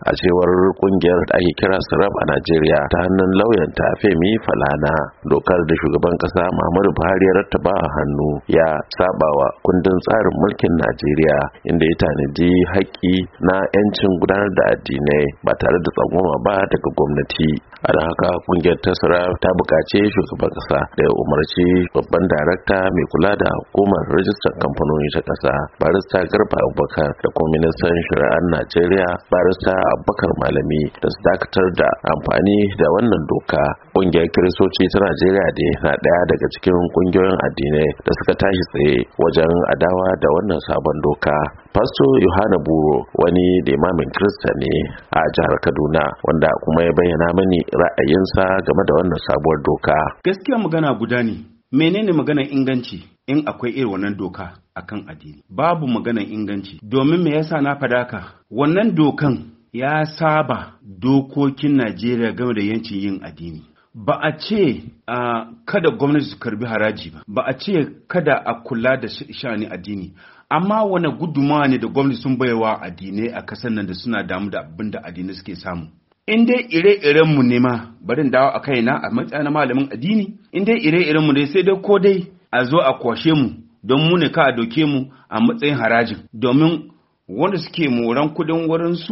a cewar kungiyar da ake kira Sirab a Najeriya ta hannun lauyanta Femi Falana. Dokar da shugaban kasa Muhammadu Buhari ya rattaba a hannu ya sabawa kundin tsarin mulkin Najeriya, inda ya tanadi haƙƙi na 'yancin gudanar da addinai ba tare da tsangwama ba daga gwamnati. A don haka kungiyar ta Sirab ta buƙaci shugaban kasa da ya umarci babban darakta mai kula da hukumar rajistar kamfanoni ta kasa barista Garba Abubakar da kuma ministan shari'ar Najeriya barista Abubakar Malami da su dakatar da amfani da wannan doka. Kungiyar Kiristoci ta Najeriya da na daya daga cikin kungiyoyin addinai da suka tashi tsaye wajen adawa da wannan sabon doka. Pastor Yohana Buro wani limamin Kirista ne a jihar Kaduna, wanda kuma ya bayyana mani ra'ayinsa game da wannan sabuwar doka. Gaskiya magana guda ne. Menene maganar inganci in akwai irin wannan doka akan addini? Babu maganar inganci. Domin me yasa na fadaka? Wannan dokan ya saba dokokin Najeriya game da yancin yin addini. Ba a ce kada gwamnati su karbi haraji ba. Ba a ce kada a kula da sha'ani addini. Amma wani gudunmawa ne da gwamnati sun baiwa addinai a kasar nan da suna damu da abin da addinai suke samu. In dai ire-irenmu ne ma, barin dawo a kaina a matsayin malamin addini, in dai ire-irenmu ne sai dai ko dai a zo a kwashe mu don mu ne ka a doke mu a matsayin harajin. Domin wanda suke moran kudin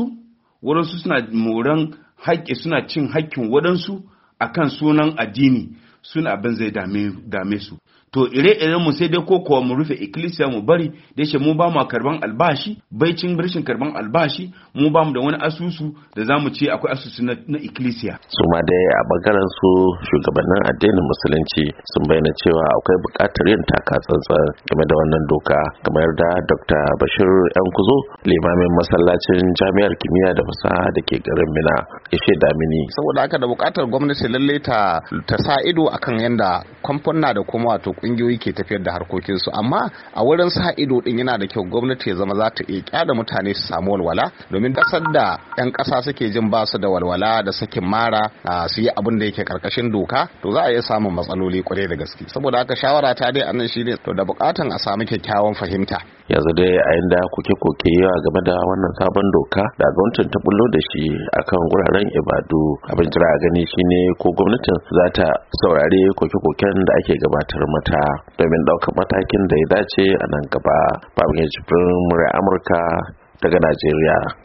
wurinsu suna moran haƙƙi, suna cin haƙƙin waɗansu a kan sunan addini, suna abin zai dame su. To ire-irenmu sai dai ko kuwa mu rufe ikkilisiya mu bari da shi mu ba mu karban albashi, baicin rashin karban albashi mu ba mu da wani asusu da zamu ce akwai asusu na ikkilisiya. Su ma dai a bangaren su shugabannin addinin musulunci sun bayyana cewa akwai buƙatar yin taka tsantsan game da wannan doka, kamar da Dr. Bashir Yankuzo, limamin masallacin Jami'ar Kimiyya da Fasaha da ke garin Mina, ya shaida mini. Saboda haka da buƙatar gwamnati lalle ta sa ido akan yanda kamfuna da kuma wato kungiyoyi ke tafiyar da harkokinsu, amma a wurin sa ido din yana da kyau gwamnati ya zama za ta iya kyada mutane su samu walwala, domin kasar da 'yan ƙasa suke jin ba su da walwala da sakin mara su yi abin da yake karkashin doka, to za a iya samun matsaloli kwarai da gaske. Saboda haka shawara ta dai anan shine to da bukatan a samu kyakkyawan fahimta. Yanzu dai a inda kuke yawa game da wannan sabon doka da gwamnatin ta bullo da shi akan wuraren ibadu, abin jira a gani shine ko gwamnatin za ta saurari koke-koken da ake gabatar mata domin ɗaukar matakin da ya dace a nan gaba. Babin Jibrin Murai Amurka daga Najeriya.